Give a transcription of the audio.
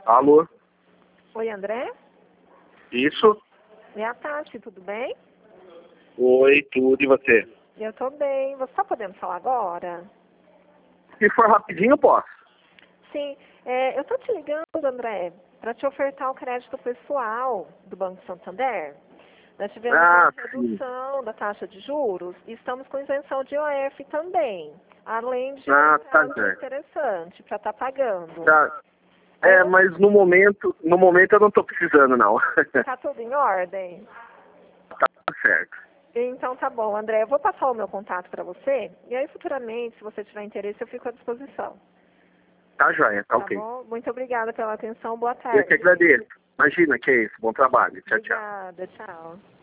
Alô? Oi, André? Isso? É a Tati, tudo bem? Oi, tudo, e você? Eu tô bem. Você tá podendo falar agora? Se for rapidinho, posso. Sim, eu tô te ligando, André, para te ofertar o crédito pessoal do Banco Santander. Nós tivemos uma Sim. redução da taxa de juros e estamos com isenção de IOF também, além de um Tá prazo certo. interessante para estar pagando. Tá. Aí Mas no momento eu não tô precisando, não. tá tudo em ordem? Tá certo. Então tá bom, André. Eu vou passar o meu contato para você e aí futuramente, se você tiver interesse, eu fico à disposição. Tá joia, tá Tá ok. bom? Muito obrigada pela atenção. Boa Eu que tarde. agradeço. Imagina, que é isso. Bom trabalho. Tchau, tchau. Obrigada. Tchau.